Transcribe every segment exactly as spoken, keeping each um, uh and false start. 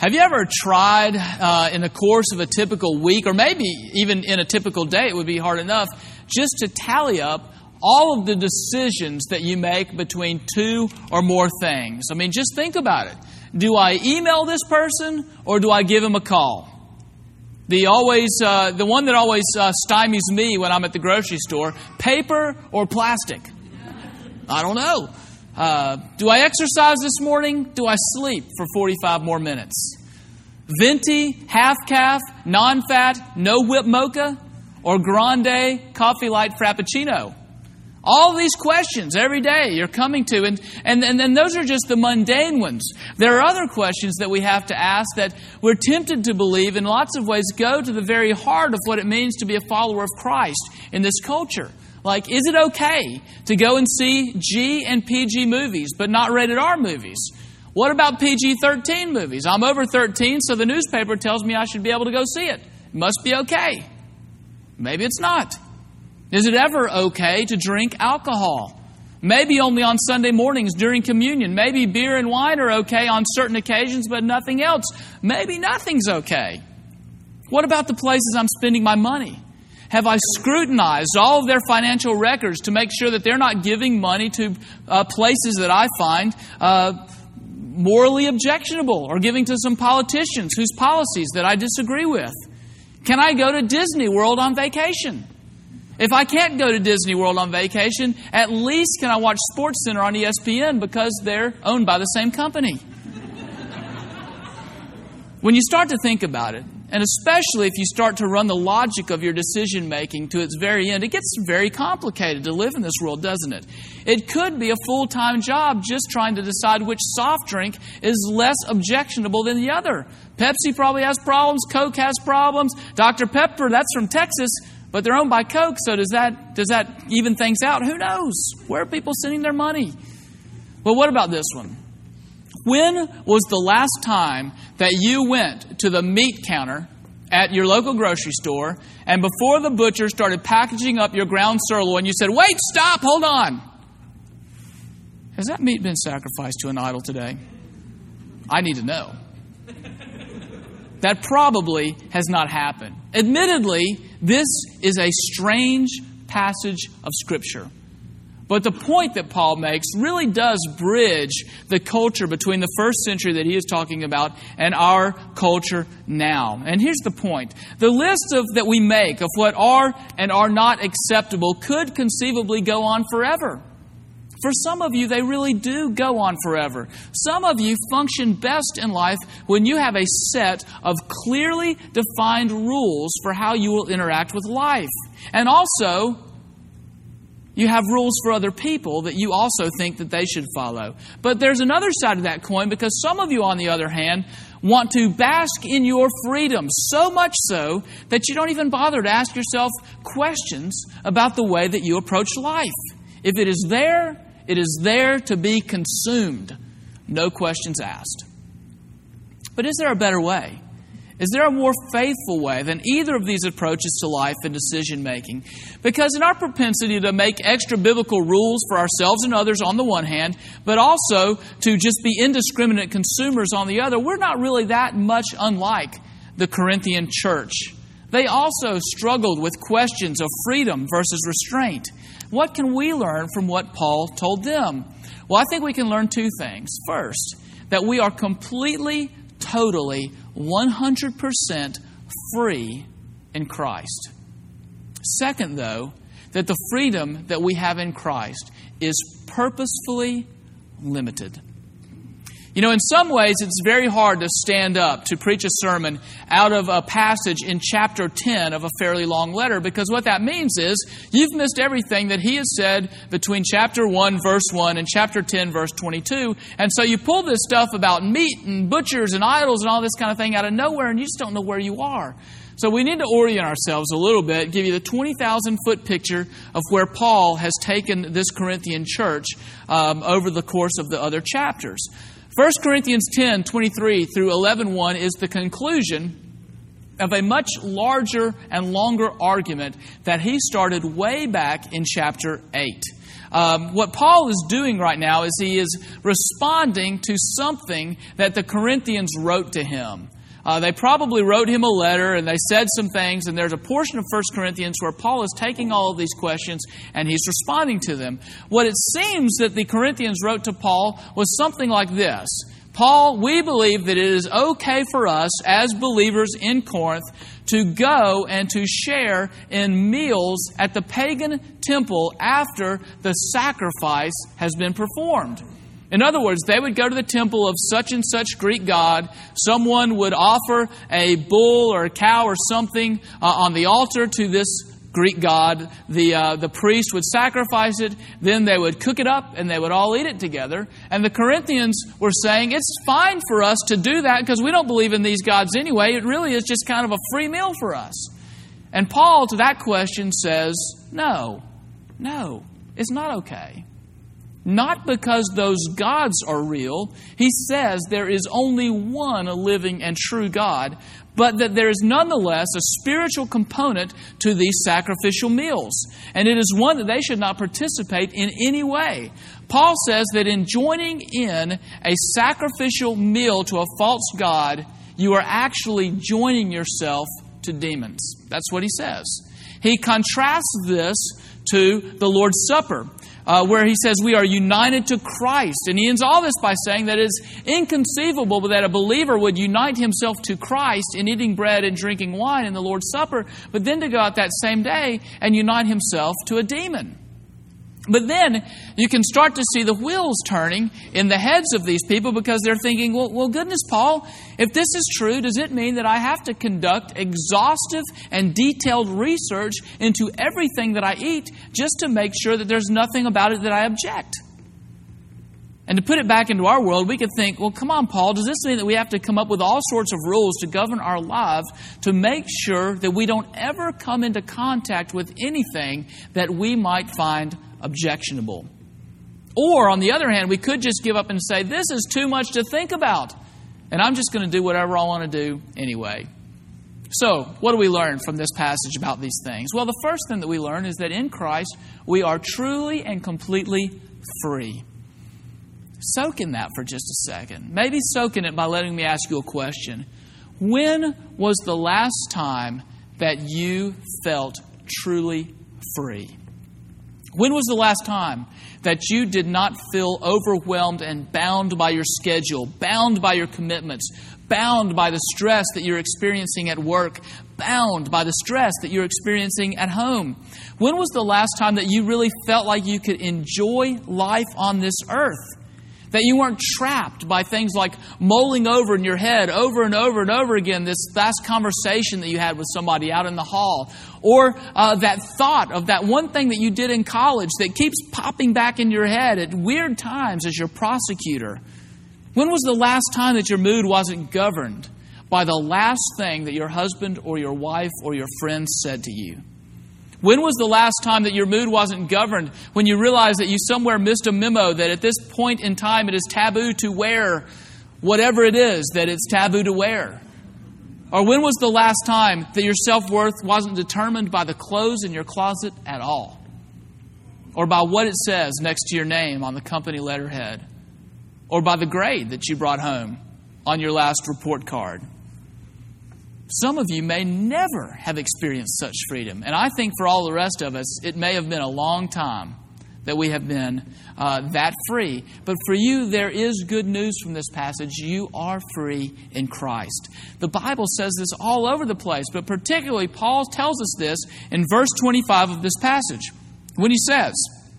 Have you ever tried uh, in the course of a typical week, or maybe even in a typical day, it would be hard enough, just to tally up all of the decisions that you make between two or more things? I mean, just think about it. Do I email this person or do I give him a call? The always, uh, the one that always uh, stymies me when I'm at the grocery store, paper or plastic? I don't know. Uh, do I exercise this morning? Do I sleep for forty-five more minutes? Venti, half-calf, non-fat, no-whip mocha, or grande coffee light frappuccino? All these questions every day you're coming to, and, and, and then those are just the mundane ones. There are other questions that we have to ask that we're tempted to believe in lots of ways go to the very heart of what it means to be a follower of Christ in this culture. Like, is it okay to go and see G and P G movies, but not rated R movies? What about P G thirteen movies? I'm over thirteen, so the newspaper tells me I should be able to go see it. It must be okay. Maybe it's not. Is it ever okay to drink alcohol? Maybe only on Sunday mornings during communion. Maybe beer and wine are okay on certain occasions, but nothing else. Maybe nothing's okay. What about the places I'm spending my money? Have I scrutinized all of their financial records to make sure that they're not giving money to uh, places that I find uh, morally objectionable, or giving to some politicians whose policies that I disagree with? Can I go to Disney World on vacation? If I can't go to Disney World on vacation, at least can I watch SportsCenter on E S P N because they're owned by the same company? When you start to think about it, and especially if you start to run the logic of your decision-making to its very end, it gets very complicated to live in this world, doesn't it? It could be a full-time job just trying to decide which soft drink is less objectionable than the other. Pepsi probably has problems. Coke has problems. Doctor Pepper, that's from Texas, but they're owned by Coke, so does that, does that even things out? Who knows? Where are people sending their money? Well, what about this one? When was the last time that you went to the meat counter at your local grocery store, and before the butcher started packaging up your ground sirloin, you said, "Wait, stop, hold on. Has that meat been sacrificed to an idol today? I need to know." That probably has not happened. Admittedly, this is a strange passage of Scripture. But the point that Paul makes really does bridge the culture between the first century that he is talking about and our culture now. And here's the point. The list of that we make of what are and are not acceptable could conceivably go on forever. For some of you, they really do go on forever. Some of you function best in life when you have a set of clearly defined rules for how you will interact with life. And also, you have rules for other people that you also think that they should follow. But there's another side of that coin, because some of you, on the other hand, want to bask in your freedom, so much so that you don't even bother to ask yourself questions about the way that you approach life. If it is there, it is there to be consumed. No questions asked. But is there a better way? Is there a more faithful way than either of these approaches to life and decision-making? Because in our propensity to make extra biblical rules for ourselves and others on the one hand, but also to just be indiscriminate consumers on the other, we're not really that much unlike the Corinthian church. They also struggled with questions of freedom versus restraint. What can we learn from what Paul told them? Well, I think we can learn two things. First, that we are completely, totally, one hundred percent free in Christ. Second, though, that the freedom that we have in Christ is purposefully limited. You know, in some ways, it's very hard to stand up to preach a sermon out of a passage in chapter ten of a fairly long letter, because what that means is you've missed everything that he has said between chapter one, verse one, and chapter ten, verse twenty-two. And so you pull this stuff about meat and butchers and idols and all this kind of thing out of nowhere, and you just don't know where you are. So we need to orient ourselves a little bit, give you the twenty thousand foot picture of where Paul has taken this Corinthian church um, over the course of the other chapters. First Corinthians ten, twenty-three through eleven one is the conclusion of a much larger and longer argument that he started way back in chapter eight. Um, what Paul is doing right now is he is responding to something that the Corinthians wrote to him. Uh, they probably wrote him a letter and they said some things, and there's a portion of First Corinthians where Paul is taking all of these questions and he's responding to them. What it seems that the Corinthians wrote to Paul was something like this. Paul, we believe that it is okay for us as believers in Corinth to go and to share in meals at the pagan temple after the sacrifice has been performed. In other words, they would go to the temple of such and such Greek god. Someone would offer a bull or a cow or something uh, on the altar to this Greek god. The uh, the priest would sacrifice it. Then they would cook it up and they would all eat it together. And the Corinthians were saying, it's fine for us to do that because we don't believe in these gods anyway. It really is just kind of a free meal for us. And Paul, to that question, says, no, no, it's not okay. Not because those gods are real. He says there is only one living and true God, but that there is nonetheless a spiritual component to these sacrificial meals. And it is one that they should not participate in any way. Paul says that in joining in a sacrificial meal to a false god, you are actually joining yourself to demons. That's what he says. He contrasts this to the Lord's Supper, Uh, where he says we are united to Christ. And he ends all this by saying that it is inconceivable that a believer would unite himself to Christ in eating bread and drinking wine in the Lord's Supper, but then to go out that same day and unite himself to a demon. But then you can start to see the wheels turning in the heads of these people because they're thinking, well, well, goodness, Paul, if this is true, does it mean that I have to conduct exhaustive and detailed research into everything that I eat just to make sure that there's nothing about it that I object? And to put it back into our world, we could think, well, come on, Paul, does this mean that we have to come up with all sorts of rules to govern our lives to make sure that we don't ever come into contact with anything that we might find objectionable? Or, on the other hand, we could just give up and say, this is too much to think about, and I'm just going to do whatever I want to do anyway. So, what do we learn from this passage about these things? Well, the first thing that we learn is that in Christ, we are truly and completely free. Soak in that for just a second. Maybe soak in it by letting me ask you a question. When was the last time that you felt truly free? When was the last time that you did not feel overwhelmed and bound by your schedule, bound by your commitments, bound by the stress that you're experiencing at work, bound by the stress that you're experiencing at home? When was the last time that you really felt like you could enjoy life on this earth? That you weren't trapped by things like mulling over in your head over and over and over again this last conversation that you had with somebody out in the hall. Or uh, that thought of that one thing that you did in college that keeps popping back in your head at weird times as your prosecutor. When was the last time that your mood wasn't governed by the last thing that your husband or your wife or your friend said to you? When was the last time that your mood wasn't governed when you realized that you somewhere missed a memo that at this point in time it is taboo to wear whatever it is that it's taboo to wear? Or when was the last time that your self-worth wasn't determined by the clothes in your closet at all? Or by what it says next to your name on the company letterhead? Or by the grade that you brought home on your last report card? Some of you may never have experienced such freedom. And I think for all the rest of us, it may have been a long time that we have been uh, that free. But for you, there is good news from this passage. You are free in Christ. The Bible says this all over the place, but particularly Paul tells us this in verse twenty-five of this passage when he says,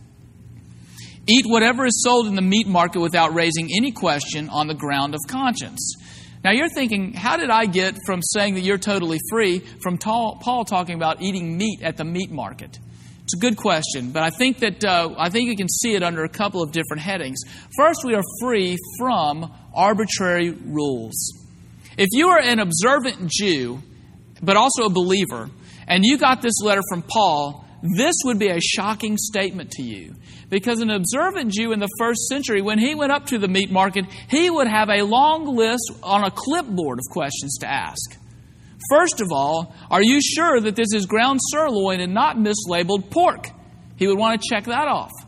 "Eat whatever is sold in the meat market without raising any question on the ground of conscience." Now you're thinking, how did I get from saying that you're totally free from Paul talking about eating meat at the meat market? It's a good question, but I think that uh, I think you can see it under a couple of different headings. First, we are free from arbitrary rules. If you are an observant Jew, but also a believer, and you got this letter from Paul, this would be a shocking statement to you. Because an observant Jew in the first century, when he went up to the meat market, he would have a long list on a clipboard of questions to ask. First of all, are you sure that this is ground sirloin and not mislabeled pork? He would want to check that off.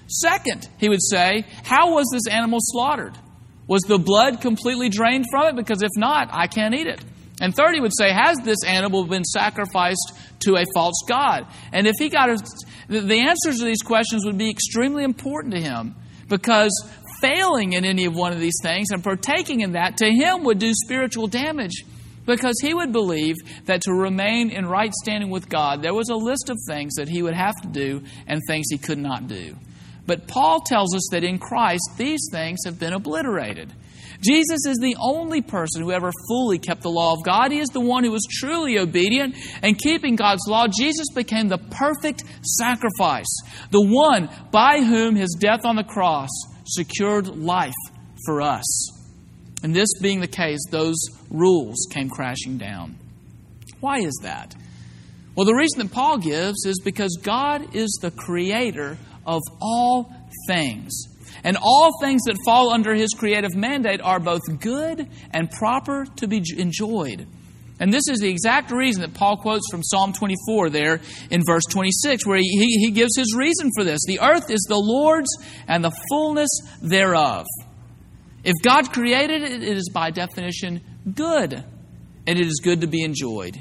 Second, he would say, how was this animal slaughtered? Was the blood completely drained from it? Because if not, I can't eat it. And third, he would say, has this animal been sacrificed to a false god? And if he got a, the answers to these questions would be extremely important to him, because failing in any of one of these things and partaking in that to him would do spiritual damage, because he would believe that to remain in right standing with God, there was a list of things that he would have to do and things he could not do. But Paul tells us that in Christ, these things have been obliterated. Jesus is the only person who ever fully kept the law of God. He is the one who was truly obedient. And keeping God's law, Jesus became the perfect sacrifice, the one by whom his death on the cross secured life for us. And this being the case, those rules came crashing down. Why is that? Well, the reason that Paul gives is because God is the creator of all things. And all things that fall under his creative mandate are both good and proper to be enjoyed. And this is the exact reason that Paul quotes from Psalm twenty-four there in verse twenty-six, where he, he gives his reason for this. The earth is the Lord's and the fullness thereof. If God created it, it is by definition good, and it is good to be enjoyed.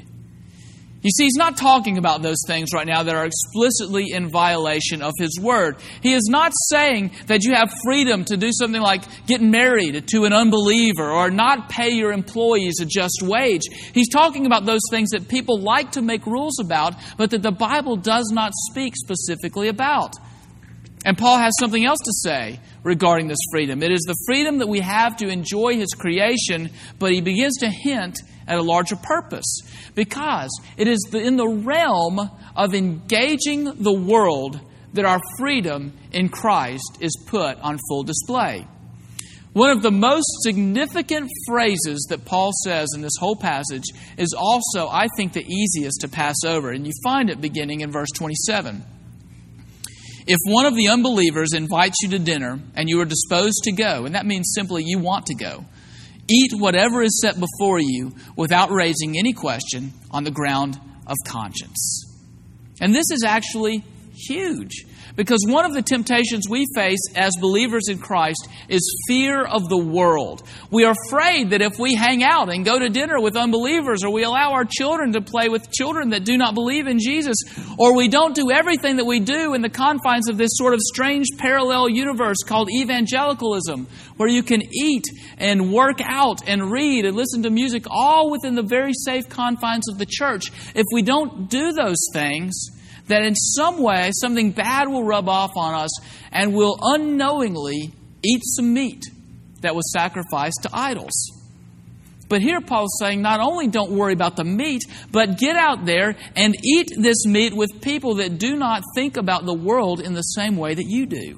You see, he's not talking about those things right now that are explicitly in violation of his word. He is not saying that you have freedom to do something like get married to an unbeliever or not pay your employees a just wage. He's talking about those things that people like to make rules about, but that the Bible does not speak specifically about. And Paul has something else to say regarding this freedom. It is the freedom that we have to enjoy his creation, but he begins to hint at a larger purpose. Because it is in the realm of engaging the world that our freedom in Christ is put on full display. One of the most significant phrases that Paul says in this whole passage is also, I think, the easiest to pass over. And you find it beginning in verse twenty-seven. If one of the unbelievers invites you to dinner and you are disposed to go, and that means simply you want to go, eat whatever is set before you without raising any question on the ground of conscience. And this is actually huge, because one of the temptations we face as believers in Christ is fear of the world. We are afraid that if we hang out and go to dinner with unbelievers, or we allow our children to play with children that do not believe in Jesus, or we don't do everything that we do in the confines of this sort of strange parallel universe called evangelicalism, where you can eat and work out and read and listen to music all within the very safe confines of the church. If we don't do those things, that in some way something bad will rub off on us and we'll unknowingly eat some meat that was sacrificed to idols. But here Paul's saying not only don't worry about the meat, but get out there and eat this meat with people that do not think about the world in the same way that you do.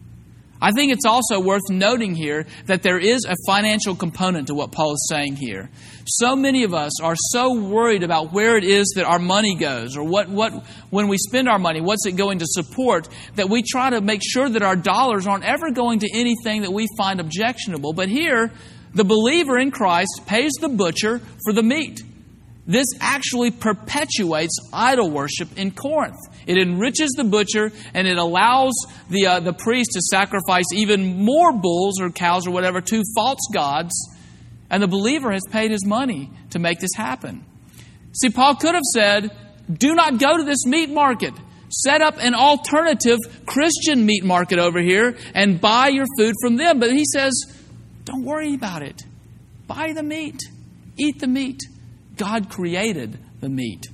I think it's also worth noting here that there is a financial component to what Paul is saying here. So many of us are so worried about where it is that our money goes, or what, what when we spend our money, what's it going to support, that we try to make sure that our dollars aren't ever going to anything that we find objectionable. But here, the believer in Christ pays the butcher for the meat. This actually perpetuates idol worship in Corinth. It enriches the butcher, and it allows the uh, the priest to sacrifice even more bulls or cows or whatever to false gods. And the believer has paid his money to make this happen. See, Paul could have said, do not go to this meat market. Set up an alternative Christian meat market over here and buy your food from them. But he says, don't worry about it. Buy the meat. Eat the meat. God created the meat.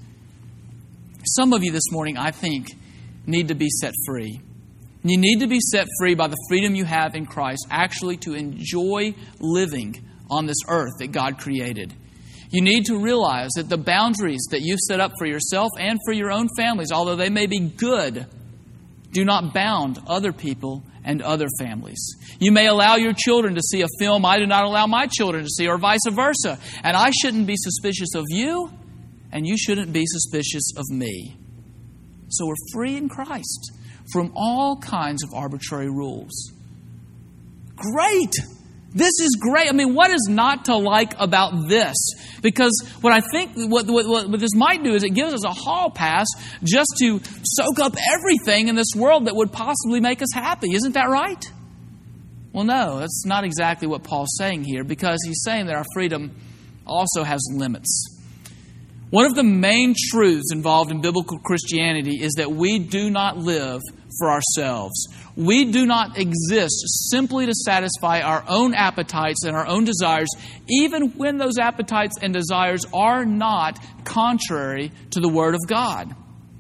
Some of you this morning, I think, need to be set free. You need to be set free by the freedom you have in Christ, actually to enjoy living on this earth that God created. You need to realize that the boundaries that you've set up for yourself and for your own families, although they may be good, do not bound other people and other families. You may allow your children to see a film I do not allow my children to see, or vice versa. And I shouldn't be suspicious of you, and you shouldn't be suspicious of me. So we're free in Christ from all kinds of arbitrary rules. Great! This is great. I mean, what is not to like about this? Because what I think what, what, what this might do is it gives us a hall pass just to soak up everything in this world that would possibly make us happy. Isn't that right? Well, no, that's not exactly what Paul's saying here, because he's saying that our freedom also has limits. One of the main truths involved in biblical Christianity is that we do not live for ourselves. We do not exist simply to satisfy our own appetites and our own desires, even when those appetites and desires are not contrary to the Word of God.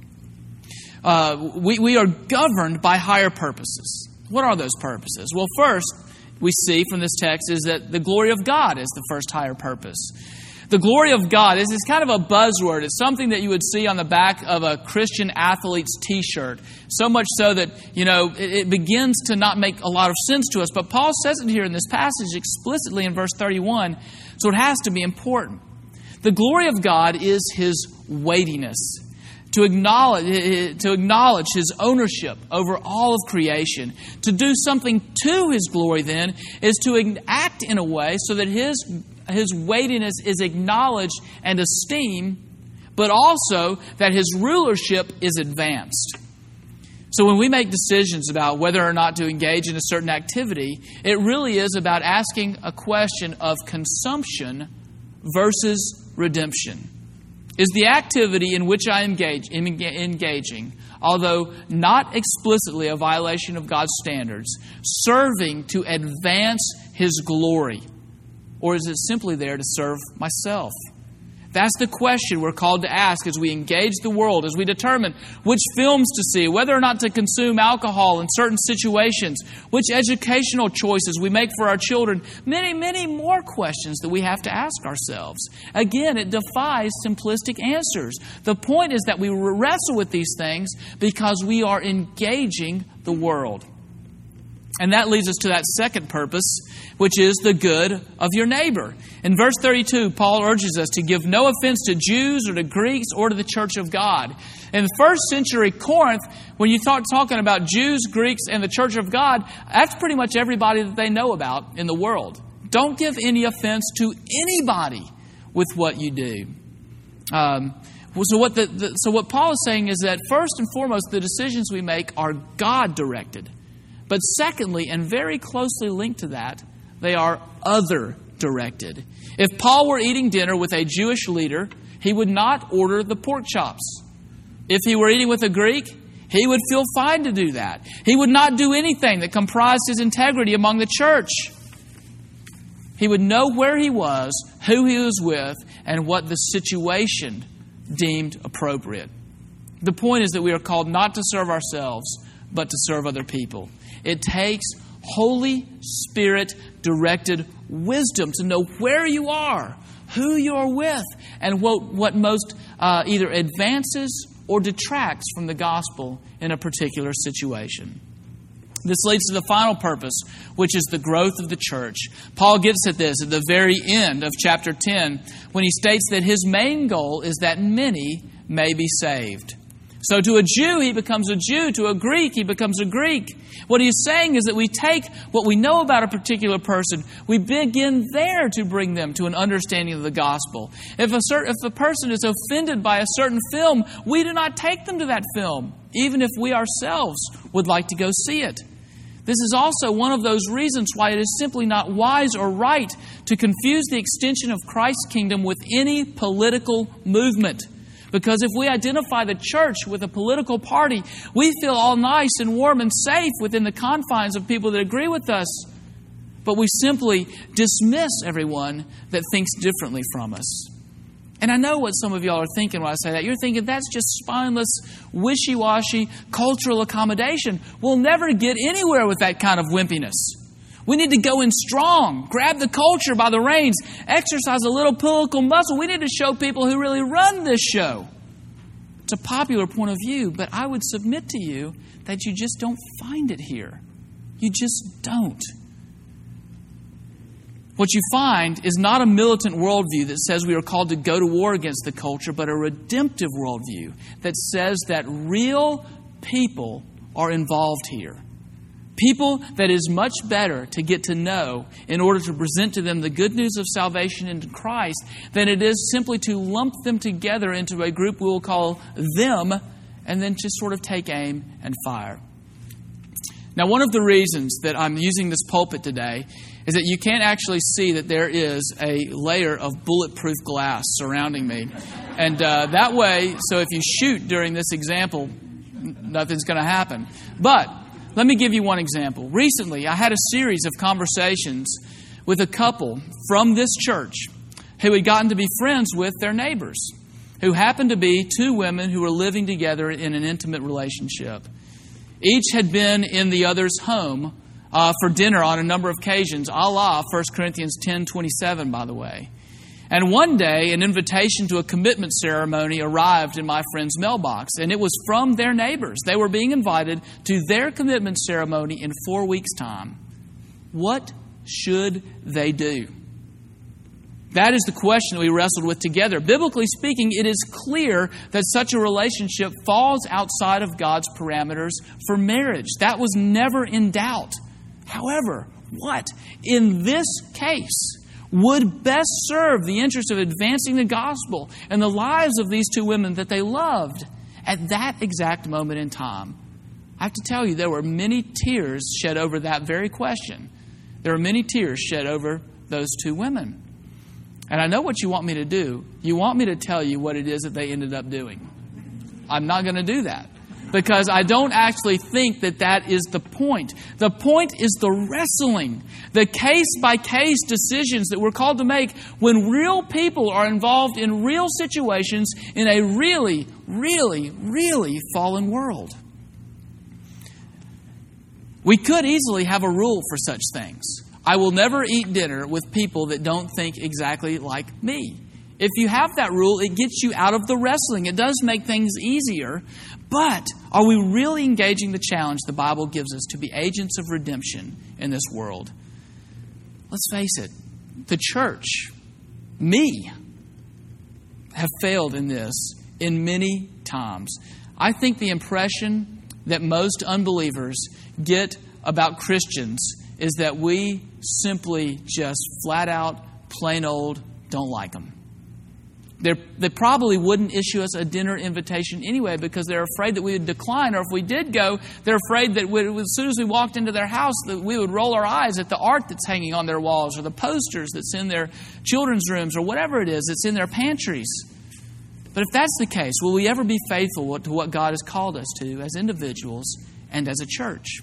Uh, we, we are governed by higher purposes. What are those purposes? Well, first, we see from this text is that the glory of God is the first higher purpose. The glory of God is, is kind of a buzzword. It's something that you would see on the back of a Christian athlete's t-shirt. So much so that, you know, it, it begins to not make a lot of sense to us. But Paul says it here in this passage explicitly in verse thirty-one, so it has to be important. The glory of God is His weightiness. To acknowledge, to acknowledge His ownership over all of creation. To do something to His glory, then, is to act in a way so that His His weightiness is acknowledged and esteemed, but also that His rulership is advanced. So when we make decisions about whether or not to engage in a certain activity, it really is about asking a question of consumption versus redemption. Is the activity in which I engage in engaging, although not explicitly a violation of God's standards, serving to advance His glory? Or is it simply there to serve myself? That's the question we're called to ask as we engage the world, as we determine which films to see, whether or not to consume alcohol in certain situations, which educational choices we make for our children. Many, many more questions that we have to ask ourselves. Again, it defies simplistic answers. The point is that we wrestle with these things because we are engaging the world. And that leads us to that second purpose, which is the good of your neighbor. In verse thirty-two, Paul urges us to give no offense to Jews or to Greeks or to the church of God. In the first century Corinth, when you start talking about Jews, Greeks, and the church of God, that's pretty much everybody that they know about in the world. Don't give any offense to anybody with what you do. Um, so what the, the so what Paul is saying is that first and foremost, the decisions we make are God-directed. But secondly, and very closely linked to that, they are other-directed. If Paul were eating dinner with a Jewish leader, he would not order the pork chops. If he were eating with a Greek, he would feel fine to do that. He would not do anything that compromised his integrity among the church. He would know where he was, who he was with, and what the situation deemed appropriate. The point is that we are called not to serve ourselves, but to serve other people. It takes Holy Spirit-directed wisdom to know where you are, who you're with, and what, what most uh, either advances or detracts from the gospel in a particular situation. This leads to the final purpose, which is the growth of the church. Paul gets at this at the very end of chapter ten when he states that his main goal is that many may be saved. So to a Jew, he becomes a Jew. To a Greek, he becomes a Greek. What he's saying is that we take what we know about a particular person, we begin there to bring them to an understanding of the gospel. If a, certain, if a person is offended by a certain film, we do not take them to that film, even if we ourselves would like to go see it. This is also one of those reasons why it is simply not wise or right to confuse the extension of Christ's kingdom with any political movement. Because if we identify the church with a political party, we feel all nice and warm and safe within the confines of people that agree with us. But we simply dismiss everyone that thinks differently from us. And I know what some of y'all are thinking when I say that. You're thinking that's just spineless, wishy-washy, cultural accommodation. We'll never get anywhere with that kind of wimpiness. We need to go in strong, grab the culture by the reins, exercise a little political muscle. We need to show people who really run this show. It's a popular point of view, but I would submit to you that you just don't find it here. You just don't. What you find is not a militant worldview that says we are called to go to war against the culture, but a redemptive worldview that says that real people are involved here. People that is much better to get to know in order to present to them the good news of salvation in Christ than it is simply to lump them together into a group we will call them and then just sort of take aim and fire. Now, one of the reasons that I'm using this pulpit today is that you can't actually see that there is a layer of bulletproof glass surrounding me. And uh, that way, so if you shoot during this example, nothing's going to happen. But let me give you one example. Recently, I had a series of conversations with a couple from this church who had gotten to be friends with their neighbors, who happened to be two women who were living together in an intimate relationship. Each had been in the other's home uh, for dinner on a number of occasions, a la First Corinthians ten twenty-seven, by the way. And one day, an invitation to a commitment ceremony arrived in my friend's mailbox, and it was from their neighbors. They were being invited to their commitment ceremony in four weeks' time. What should they do? That is the question that we wrestled with together. Biblically speaking, it is clear that such a relationship falls outside of God's parameters for marriage. That was never in doubt. However, what in this case would best serve the interest of advancing the gospel and the lives of these two women that they loved at that exact moment in time? I have to tell you, there were many tears shed over that very question. There were many tears shed over those two women. And I know what you want me to do. You want me to tell you what it is that they ended up doing. I'm not going to do that, because I don't actually think that that is the point. The point is the wrestling, the case-by-case decisions that we're called to make when real people are involved in real situations in a really, really, really fallen world. We could easily have a rule for such things. I will never eat dinner with people that don't think exactly like me. If you have that rule, it gets you out of the wrestling. It does make things easier. But are we really engaging the challenge the Bible gives us to be agents of redemption in this world? Let's face it, the church, me, have failed in this in many times. I think the impression that most unbelievers get about Christians is that we simply just flat out, plain old, don't like them. They're, they probably wouldn't issue us a dinner invitation anyway because they're afraid that we would decline, or if we did go, they're afraid that we, as soon as we walked into their house that we would roll our eyes at the art that's hanging on their walls or the posters that's in their children's rooms or whatever it is that's in their pantries. But if that's the case, will we ever be faithful to what God has called us to as individuals and as a church?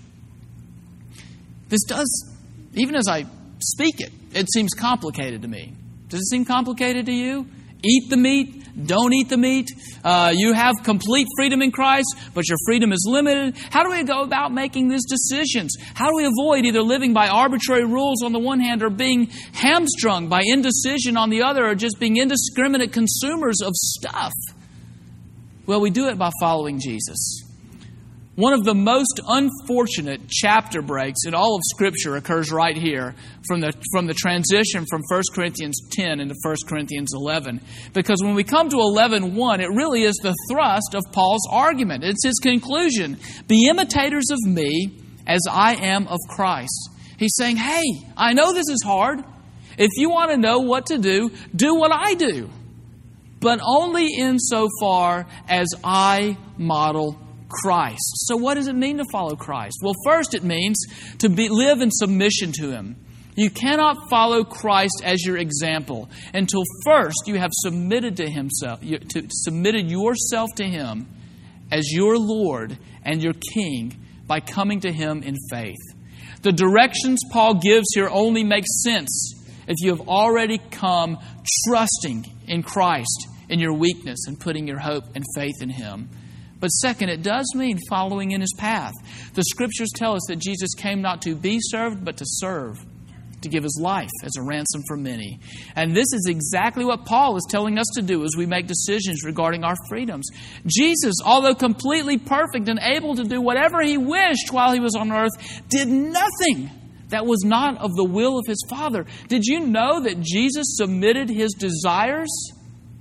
This does, even as I speak it, it seems complicated to me. Does it seem complicated to you? Eat the meat, don't eat the meat. Uh, you have complete freedom in Christ, but your freedom is limited. How do we go about making these decisions? How do we avoid either living by arbitrary rules on the one hand or being hamstrung by indecision on the other, or just being indiscriminate consumers of stuff? Well, we do it by following Jesus. One of the most unfortunate chapter breaks in all of Scripture occurs right here from the from the transition from First Corinthians ten into First Corinthians eleven. Because when we come to eleven one, it really is the thrust of Paul's argument. It's his conclusion. Be imitators of me as I am of Christ. He's saying, hey, I know this is hard. If you want to know what to do, do what I do. But only insofar as I model Christ. So what does it mean to follow Christ? Well, first it means to be, live in submission to Him. You cannot follow Christ as your example until first you have submitted to Himself, you, to, submitted yourself to Him as your Lord and your King by coming to Him in faith. The directions Paul gives here only make sense if you have already come trusting in Christ in your weakness and putting your hope and faith in Him. But second, it does mean following in His path. The Scriptures tell us that Jesus came not to be served, but to serve, to give His life as a ransom for many. And this is exactly what Paul is telling us to do as we make decisions regarding our freedoms. Jesus, although completely perfect and able to do whatever He wished while He was on earth, did nothing that was not of the will of His Father. Did you know that Jesus submitted His desires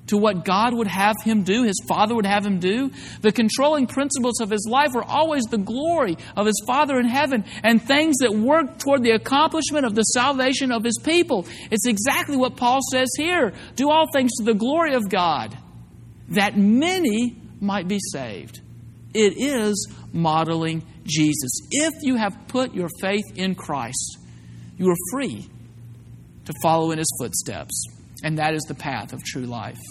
to what God would have him do, his Father would have him do. The controlling principles of his life were always the glory of his Father in heaven and things that work toward the accomplishment of the salvation of his people. It's exactly what Paul says here. Do all things to the glory of God, that many might be saved. It is modeling Jesus. If you have put your faith in Christ, you are free to follow in his footsteps. And that is the path of true life.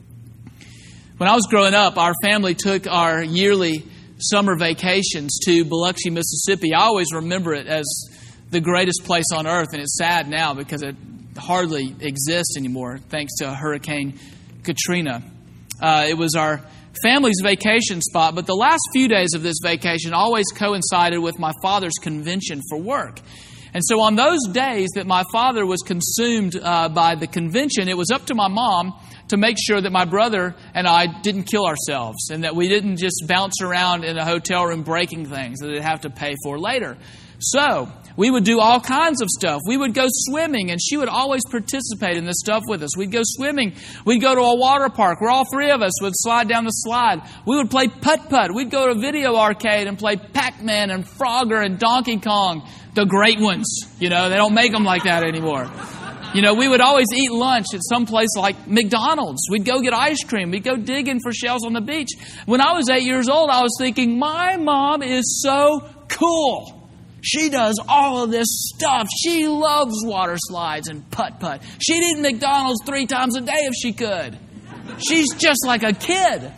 When I was growing up, our family took our yearly summer vacations to Biloxi, Mississippi. I always remember it as the greatest place on earth, and it's sad now because it hardly exists anymore, thanks to Hurricane Katrina. Uh, it was our family's vacation spot, but the last few days of this vacation always coincided with my father's convention for work. And so on those days that my father was consumed uh, by the convention, it was up to my mom to make sure that my brother and I didn't kill ourselves and that we didn't just bounce around in a hotel room breaking things that they'd have to pay for later. So we would do all kinds of stuff. We would go swimming, and she would always participate in this stuff with us. We'd go swimming. We'd go to a water park where all three of us would slide down the slide. We would play putt-putt. We'd go to a video arcade and play Pac-Man and Frogger and Donkey Kong, the great ones. You know, they don't make them like that anymore. You know, we would always eat lunch at some place like McDonald's. We'd go get ice cream. We'd go digging for shells on the beach. When I was eight years old, I was thinking, my mom is so cool. She does all of this stuff. She loves water slides and putt-putt. She'd eat McDonald's three times a day if she could. She's just like a kid.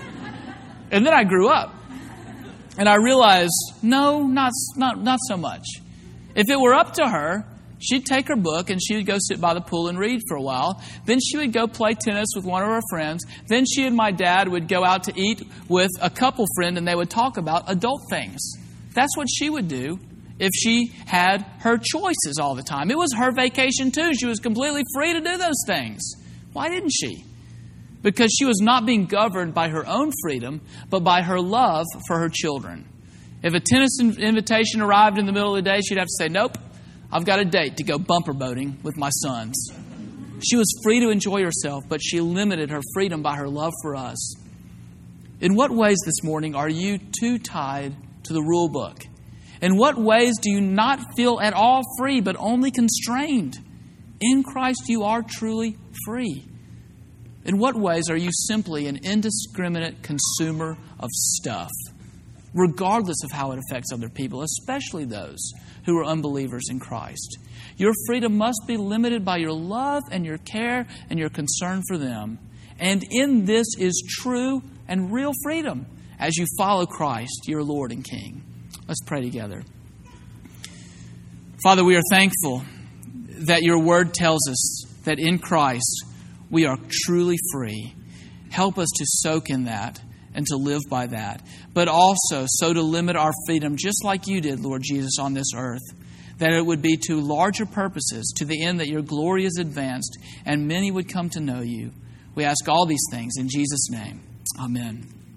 And then I grew up. And I realized, no, not, not, not so much. If it were up to her, she'd take her book and she would go sit by the pool and read for a while. Then she would go play tennis with one of her friends. Then she and my dad would go out to eat with a couple friend and they would talk about adult things. That's what she would do if she had her choices all the time. It was her vacation too. She was completely free to do those things. Why didn't she? Because she was not being governed by her own freedom, but by her love for her children. If a tennis invitation arrived in the middle of the day, she'd have to say, nope, I've got a date to go bumper boating with my sons. She was free to enjoy herself, but she limited her freedom by her love for us. In what ways this morning are you too tied to the rule book? In what ways do you not feel at all free, but only constrained? In Christ you are truly free. In what ways are you simply an indiscriminate consumer of stuff, regardless of how it affects other people, especially those who are unbelievers in Christ? Your freedom must be limited by your love and your care and your concern for them. And in this is true and real freedom as you follow Christ, your Lord and King. Let's pray together. Father, we are thankful that your word tells us that in Christ we are truly free. Help us to soak in that and to live by that. But also so to limit our freedom just like you did, Lord Jesus, on this earth. That it would be to larger purposes, to the end that your glory is advanced and many would come to know you. We ask all these things in Jesus' name. Amen.